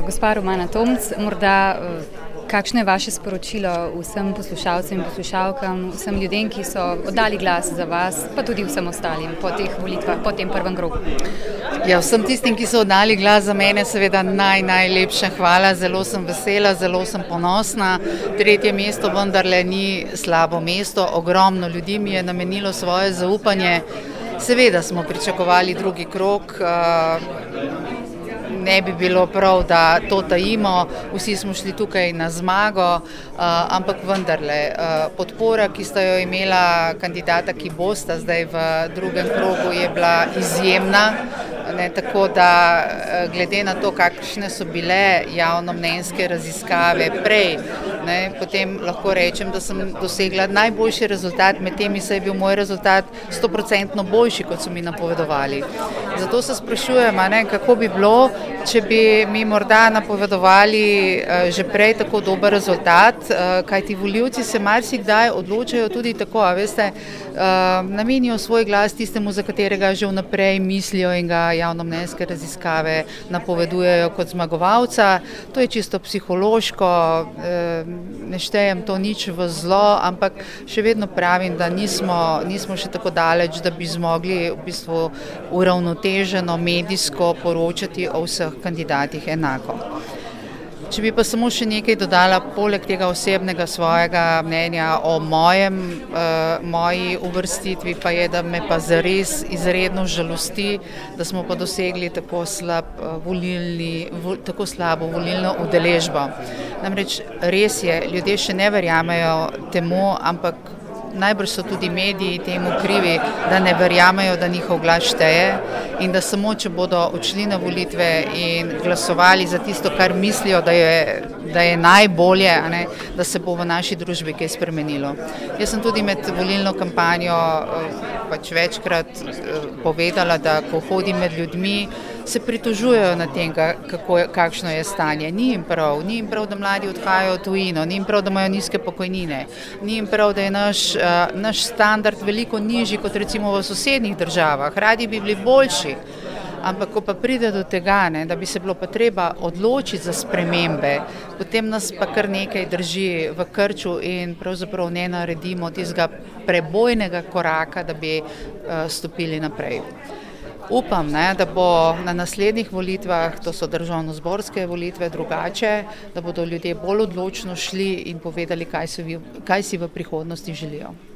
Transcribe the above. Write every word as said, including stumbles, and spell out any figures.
gospa Romana Tomc, morda kakšno je vaše sporočilo vsem poslušalcem in poslušalkam, vsem ljudem, ki so oddali glas za vas, pa tudi vsem ostalim po teh volitvah, po tem prvem krogu? Ja, vsem tistim, ki so oddali glas za mene, seveda naj, najlepša hvala, zelo sem vesela, zelo sem ponosna. Tretje mesto vendarle ni slabo mesto, ogromno ljudi mi je namenilo svoje zaupanje. Seveda smo pričakovali drugi krog, ne bi bilo prav, da to tajimo, vsi smo šli tukaj na zmago, ampak vendarle podpora, ki sta jo imela kandidata, ki bosta zdaj v drugem krogu, je bila izjemna. Ne, tako da glede na to, kakšne so bile javnomnenjske raziskave prej, ne, potem lahko rečem, da sem dosegla najboljši rezultat, med temi se je bil moj rezultat sto procentno boljši, kot so mi napovedovali. Zato se sprašujem, ne, kako bi bilo, če bi mi morda napovedovali že prej tako dober rezultat, kajti volivci se marsikdaj odločajo tudi tako, a veste, namenijo svoj glas tistemu, za katerega že vnaprej mislijo in ga javnomnenjske raziskave napovedujejo kot zmagovalca. To je čisto psihološko, ne štejem to nič v zlo, ampak še vedno pravim, da nismo, nismo še tako daleč, da bi zmogli v bistvu uravnoteženo medijsko poročati o vseh kandidatih enako. Če bi pa samo še nekaj dodala, poleg tega osebnega svojega mnenja o mojem, eh, moji uvrstitvi, pa je, da me pa zares izredno žalosti, da smo pa dosegli tako, slab, volilni, vo, tako slabo volilno udeležbo. Namreč res je, ljudje še ne verjamejo temu, ampak najbrž so tudi mediji temu krivi, da ne verjamejo, da njihov glas šteje in da samo, če bodo odšli na volitve in glasovali za tisto, kar mislijo, da je, da je najbolje, a ne, da se bo v naši družbi kaj spremenilo. Jaz sem tudi med volilno kampanjo pač večkrat povedala, da ko hodim med ljudmi, se pritožujejo na tem, kako, kakšno je stanje. Ni jim prav, ni jim prav, da mladi odhajajo v tujino, ni jim prav, da imajo nizke pokojnine, ni jim prav, da je naš, naš standard veliko nižji kot recimo v sosednjih državah. Radi bi bili boljši, ampak ko pa pride do tega, ne, da bi se bilo pa treba odločiti za spremembe, potem nas pa kar nekaj drži v krču in pravzaprav ne naredimo tistega prebojnega koraka, da bi uh, stopili naprej. Upam, ne, da bo na naslednjih volitvah, to so državnozborske volitve, drugače, da bodo ljudje bolj odločno šli in povedali, kaj si, kaj si v prihodnosti želijo.